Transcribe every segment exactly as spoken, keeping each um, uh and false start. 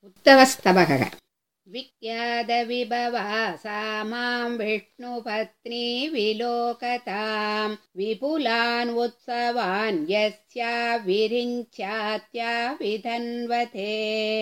उत्तमस्तवकः विख्यातविभवा सा मां विष्णुपत्नी विलोकतां विपुलान् उत्सवान् यस्या विरिञ्चात्या विधन्वते।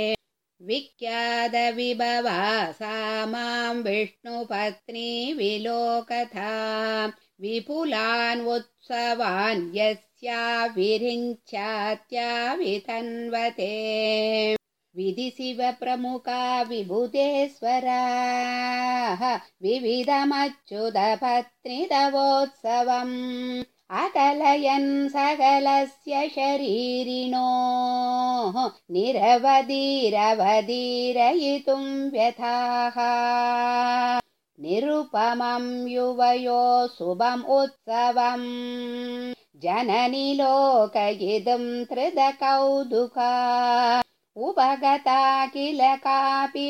विख्यातविभवा सा मां विष्णुपत्नी विलोकतां विपुलान् उत्सवान् यस्या विरिञ्चात्या विधन्वते। विधिशिव प्रमुखा विभुतेश्वराः विविधमच्युतपत्नीतवोत्सवम् अकलयन् सकलस्य शरीरिणोः निरवधिरवधिरयितुं व्यथाः। निरुपमं युवयो शुभम् उत्सवम् जननि लोकयितुं त्रिदकौतुका उपगता किल कापि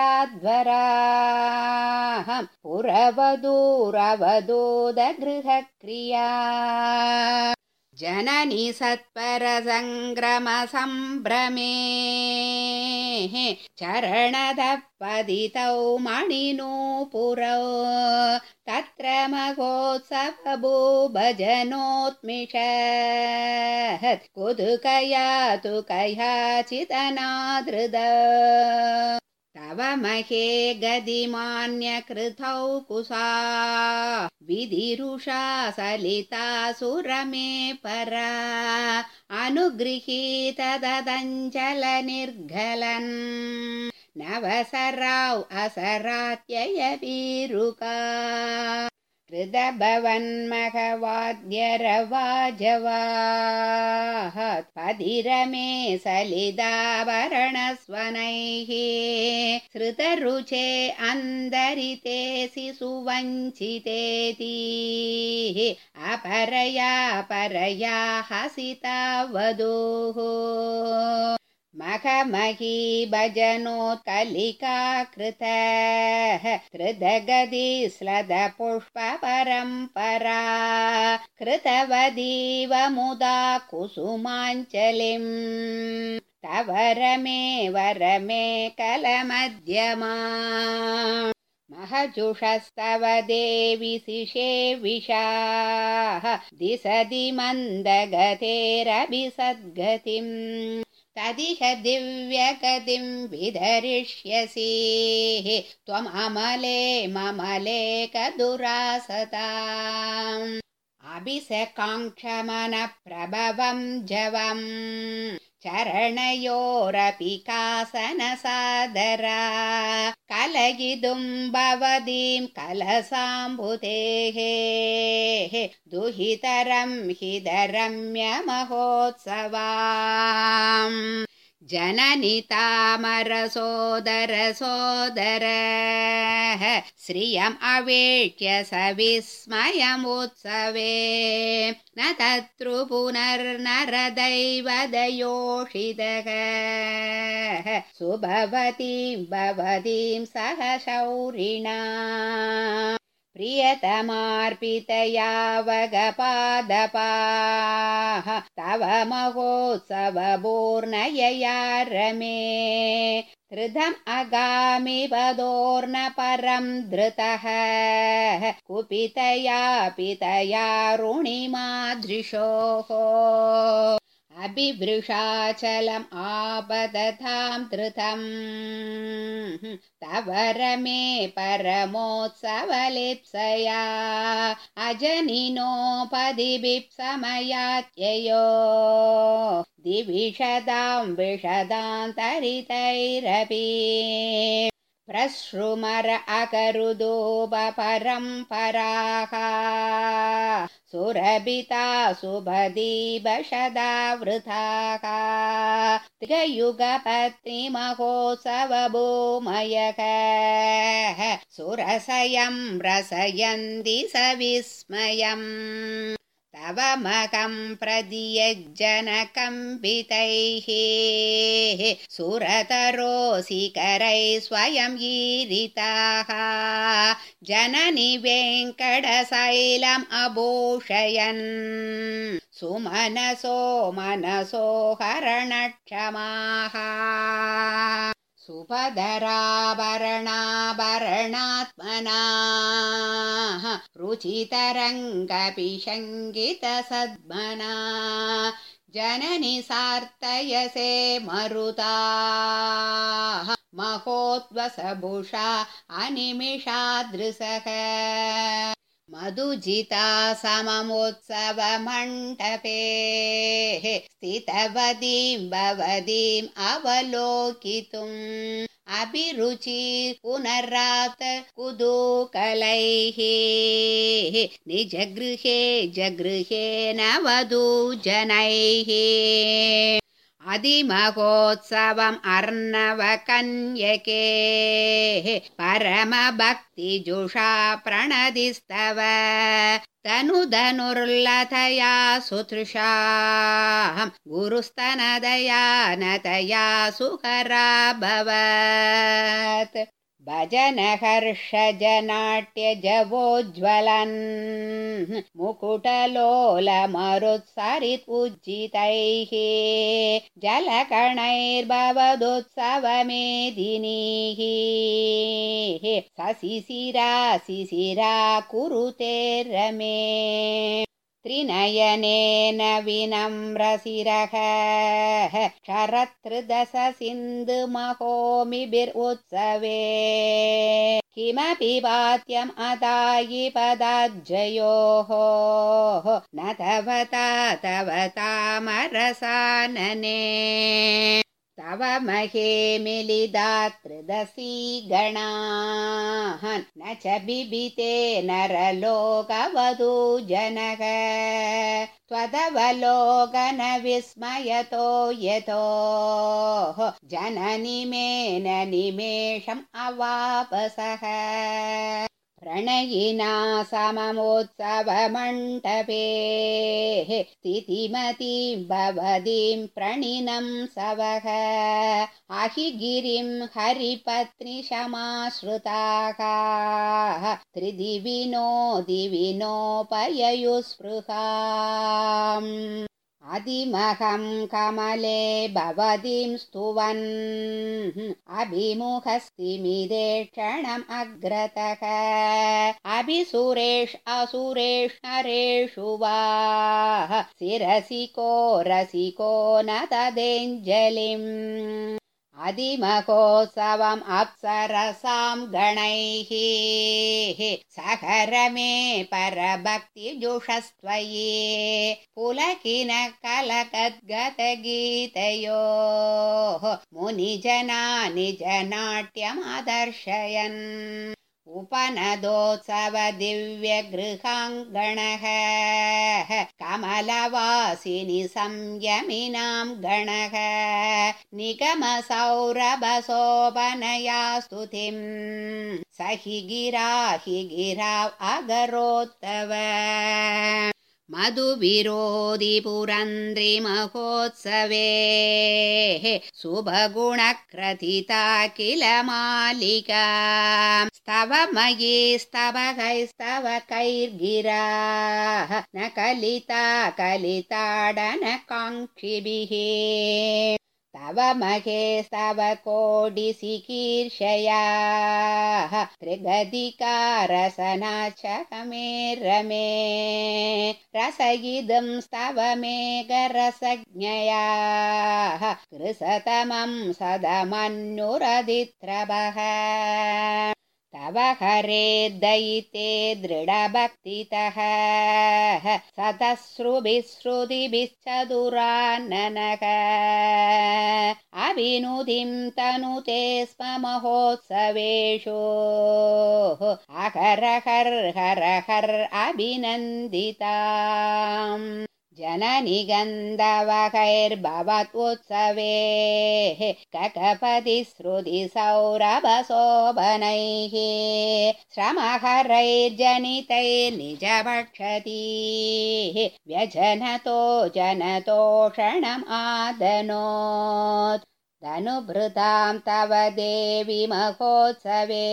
पराध्वराः पुरवधूरवधूतगृहक्रिया। जननी सत्परसङ्ग्रमसम्भ्रमे चरणतः पतितौ मणिनूपुरौ तत्र महोत्सवभूभजनोत्मिषत् कुतुकया तु कयाचिदनादृद। तव महे गदिमान्यकृतौ कुसा विधिरुषा सलितासुरमे परा अनुगृहीतदञ्चलनिर्घलन् नवसराौ असरात्ययवीरुका। हृदभवन्मघवाद्यरवाजवाः पदिरमे सलिदाभरणस्वनैः श्रुतरुचे अन्दरितेऽसि सुवञ्चितेति अपरया परया हसिता वधूः। मखमही भजनोत्कलिका कृतः कृतगतिश्लथपुष्पपरम्परा कृतवदीव मुदा कुसुमाञ्जलिम् तव रमे वरमे कलमध्यमा। महजुषस्तव देवि शिषेविषाः दिशदि मन्दगतेरभिसद्गतिम् तदिह दिव्यगतिं विधरिष्यसि त्वममले ममलेकदुरासताम्। अभिसकाङ्क्षमनप्रभवं जवम् चरणयोरपि कासनसादरा कलयितुं भवतीं कलसाम्बुतेः दुहितरं हितरम्यमहोत्सवाम्। जननि तामरसोदरसोदरः श्रियम् अवेक्ष्य सविस्मयमुत्सवे न तत्रु पुनर्नरदैवदयोषितः सुभवतीं भवतीं सह शौरिणा। प्रियतमार्पितया वगपादपाः तव महोत्सवपूर्णयया रमे त्रिधम् अगामि पदोर्न परं धृतः कुपितया पितया रुणिमादृशोः। अभिवृषाचलम् आपदतां धृतम् तव रमे परमोत्सवलिप्सया अजनिनोपदिभिप्समयात्ययो दिविशदां विशदान्तरितैरपि प्रश्रुमर अकरुदोपरम्पराः सुरभिता सुभदीबशदावृताः त्रियुगपत्नीमहोत्सवभूमयः सुरसयं रसयन्ति सविस्मयम्। तव मकं प्रदियज्जनकम्पितैः सुरतरोऽसिकरैः स्वयं ईरिताः जननि वेङ्कटशैलम् अभूषयन् सुमनसो मनसो हरणक्षमाः। सुभदराभरणाभरणात्मनाः रुचितरङ्गपिशङ्गितसद्मना जननि सार्तयसे मरुताः महोद्वसभुषा अनिमिषादृशः मधुजिता सममोत्सवमण्डपे स्थितवतीं भवतीम् अवलोकितुम् अभिरुचि पुनरात कुतूकलैः निजगृहे जगृहे नवधूजनैः अधिमहोत्सवम् अर्णवकन्यके परमभक्तिजुषा प्रणदिस्तव तनुधनुर्लतया सुतृषां गुरुस्तनदया नतया सुकराभवत् भजन हर्षजनाट्यजवोज्ज्वलन् मुकुटलोलमरुत्सरित् उज्जितैः जलकणैर्भवदुत्सवमेदिनीः सशिशिरा शिशिरा कुरुते रमे त्रिनयनेन विनम्रशिरः क्षरत्रिदश सिन्धुमहोमिभिरुत्सवे किमपि वाद्यम् अदायि पदाज्जयोः न तव तव तामरसानने तव महे मिलिदात्रिदशी गणाः न च बिबिते नरलोकवधूजनः त्वदवलोकन विस्मयतो यतो जननिमेन निमेषम् अवापसः प्रणयिना सममोत्सवमण्डपे स्थितिमतीं भवतीं प्रणिनं सवः अहिगिरिं हरिपत्नीशमाश्रिताः त्रिदिविनो दिविनोपययुस्पृहाम् अधिमहं कमले भवतीं स्तुवन् अभिमुखस्तिमिदे क्षणम् अग्रतः अभिसुरेष असुरेष नरेषु वा शिरसिको रसिको न तदेञ्जलिम् अधिमहोत्सवम् अप्सरसां गणैः सहरमे परभक्तिजुषस्त्वयि पुलकिन कलकद्गतगीतयोः मुनिजना निजनाट्यमदर्शयन् उपनदोत्सव दिव्यगृहाङ्गणः कमलवासिनि संयमिनां गणः निगमसौरभशोभनया स्तुतिं स हि गिरा हि गिराव अगरोत्तव मधुविरोधि पुरन्द्रि महोत्सवे शुभगुणक्रथिता किल मालिका स्तव मयि स्तवकैस्तवकैर्गिराः न कलिता कलिताडनकाङ्क्षिभिः तव महे स्तव कोटिशिकीर्षया त्रिगदिकारसना च मे रमे रसयिदं स्तव मेघरसज्ञया कृसतमं सदमन्युरदित्रभः तव हरे दयिते दृढभक्तितः सतश्रुभिश्रुतिभिश्चतुराननः अभिनुदिं तनुते स्म महोत्सवेषु अहरहर हर हर अभिनन्दिताम् जननि गन्धवकैर्भवत्युत्सवे ककपतिश्रुतिसौरभशोभनैः श्रमहरैर्जनितैर्निजभक्षतीः व्यजनतो जनतोषणम् आदनोत् धनुभृतां तव देवि महोत्सवे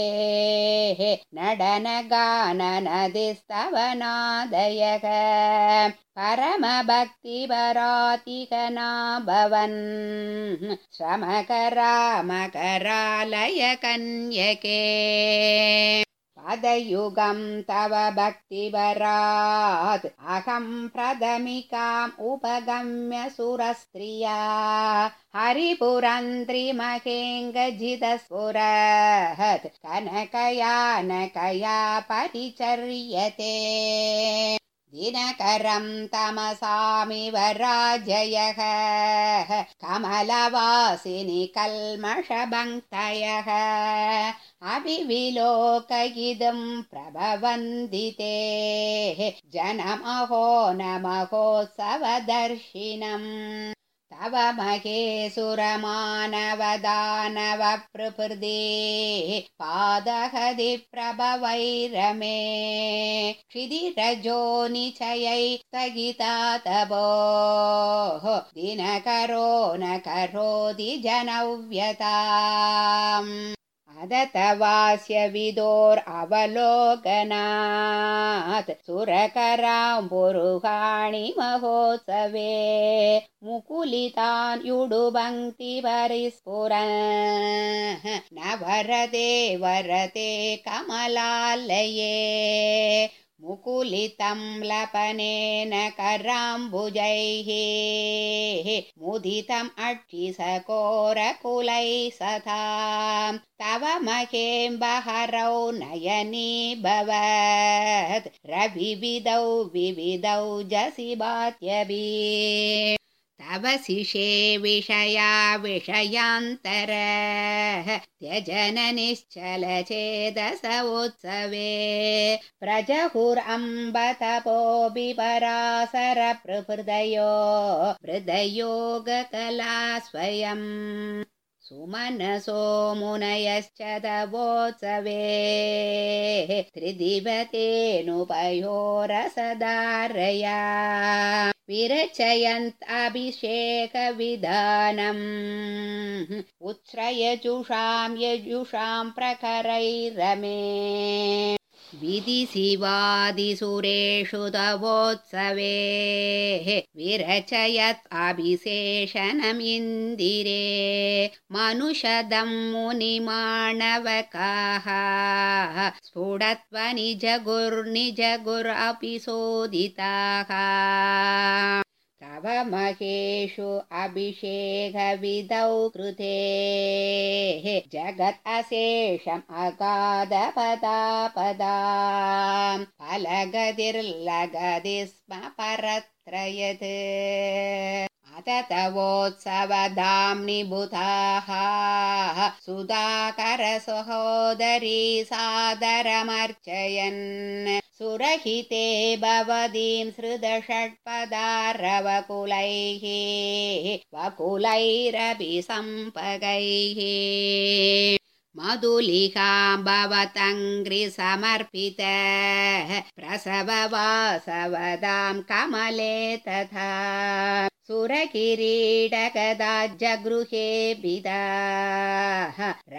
नडनगाननदिस्तवनादयः परमभक्तिपरातिकना भवन् श्रमकरा मकरालय कन्यके पदयुगं तव भक्तिवरात् अहं प्रथमिकाम् उपगम्य सुरस्त्रिया हरिपुरन्त्रिमहेङ्गजितस्फुरत् कनकयानकया परिचर्यते दिनकरं तमसामिव राजयः कमलवासिनि कल्मषभङ्क्तयः अभिविलोकयितुं प्रभवन्ति ते जनमहो न महोत्सवदर्शिनम् तव महेसुरमानवदानवप्रभृति पादहदि प्रभवैरमे क्षितिरजो निचयै स्थगिता तपोः दिनकरो न करोति जनव्यताम् अदतवास्य विदोरवलोकनात् सुरकरां पुरुषाणि महोत्सवे मुकुलितान् युडुभङ्क्ति परिस्फुरन् न वरते वरते कमलालये मुकुलितं लपनेन कराम्बुजैः मुदितम् अक्षिसकोरकुलैः सतां तव महेम्बहरौ नयनी भवत् रविविधौ विविधौ जसिबात्यभि तव शिशे विषया विषयान्तर त्यजन निश्चल चेदस उत्सवे प्रजहुरम्ब तपोऽपि परासर प्रभृदयो हृदयोगकला स्वयम् सुमनसो मुनयश्च तवोत्सवे त्रिदिवतेऽनुपयोरसदारया विरचयन्त अभिषेकविधानम् उत्स्रयजुषां यजुषां प्रकरैरमे विधिशिवादिसुरेषु तवोत्सवे विरचयत् अभिषेषणमिन्दिरे मनुषदं मुनिमाणवकाः स्फुटत्वनिजगुर्निजगुरपि शोधिताः तव महेषु अभिषेकविधौ कृते जगत् अशेषम् अगाधपदापदां फलगतिर्लगति स्म परत्रयत् अथ तवोत्सवधाम्नि बुधाः सुधाकर सहोदरी सादरमर्चयन् सुरहिते भवतीं श्रुतषट्पदारवकुलैः वकुलैरपि सम्पगैः मधुलिकां भवतङ्घ्रिसमर्पित प्रसववासवदां कमले तथा सुरकिरीटगदाज्जगृहे विदाः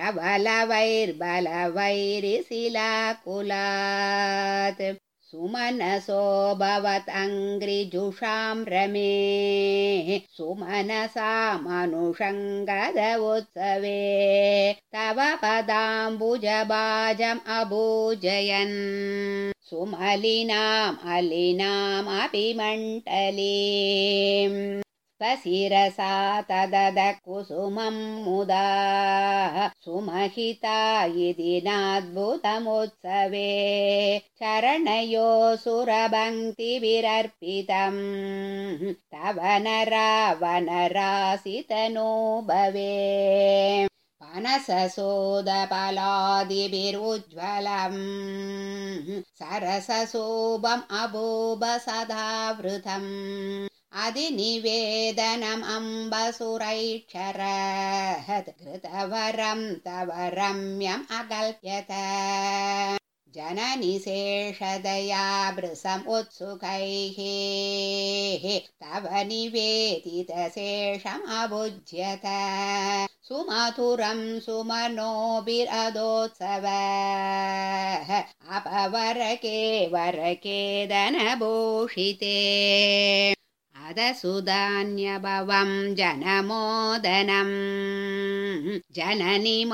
रवलवैर्बलवैरिशिलाकुलात् सुमनसो भवतङ्घ्रिजुषां रमे सुमनसा मनुषङ्गद उत्सवे तव पदाम्बुजभाजम् अभूजयन् सुमलिनाम् अलिनामपि मण्डलीम् स्वशिरसा तदद कुसुमं मुदा सुमहिता इति नाद्भुतमुत्सवे चरणयो सुरभङ्क्तिभिरर्पितं तव नरावनरासितनो भवे पनससोदफलादिभिरुज्ज्वलम् सरसशोभम् अबोभ सदावृतम् अधिनिवेदनम् अम्बसुरैक्षरत् घृतवरं तव रम्यम् अकल्प्यत जननिशेषदयाभृशम् उत्सुकैः तव निवेदितशेषमभुज्यत सुमधुरं सुमनोभिरदोत्सवः अपवरके वरकेदनभूषिते अदसुधान्यभवं जनमोदनं जननि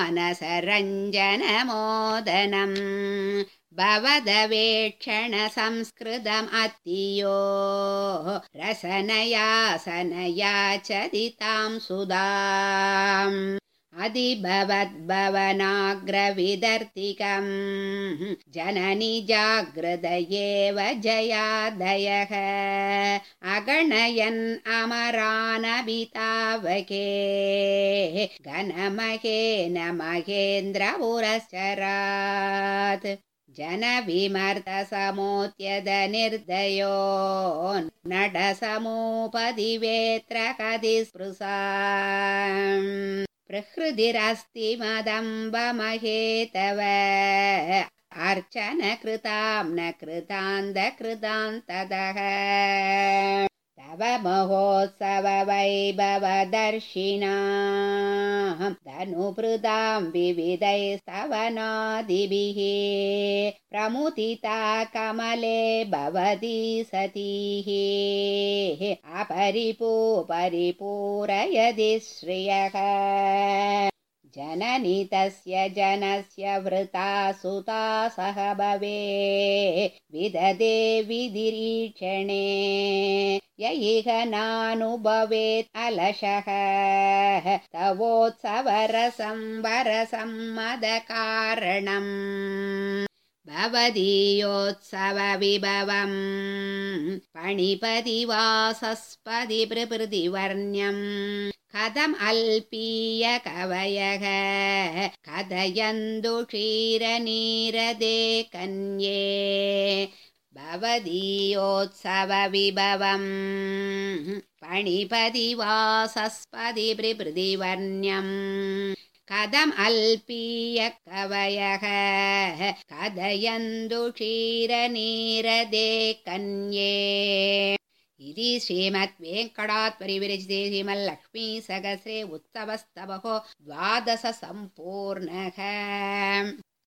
मानसरञ्जनमोदनं भवदवेक्षण संस्कृतम् अत्तियो रसनया सनया चदितां सुधाम् अधिभवद्भवनाग्रविदर्तिकं जननि जागृदयेव जयादयः अगणयन् अमरानभितावके घनमहेन महेन्द्रपुरश्चरात् जनविमर्दसमोत्यद निर्दयो नटसमूपदिवेत्र कदिस्पृशा प्रहृतिरस्ति मदम्बमहे तव अर्चन कृतां न कृतान्तकृतान्ततः तव महोत्सव वैभवदर्शिनां धनुभृतां विविधैस्तवनादिभिः प्रमुदिता कमले भवती सतीः अपरिपू परिपूरयति श्रियः जननि तस्य जनस्य वृता सुता सह भवे विददे विदिरीक्षणे य इह नानुभवेत् अलशः तवोत्सवरसं वरसम्मदकारणम् भवदीयोत्सवविभवं पणिपतिवासस्पति प्रभृतिवर्ण्यं कथम् अल्पीय कवयः कथयन्तु क्षीरनीरदे कन्ये भवदीयोत्सवविभवं पणिपतिवासस्पति प्रभृतिवर्ण्यं कथम् अल्पीय कवयः कथयन्तु क्षीरनीरदे कन्ये इति श्रीमद्वेङ्कटाद्वरिविरचिते श्रीमल्लक्ष्मीसहस्रे उत्सवस्तवः द्वादश सम्पूर्णः।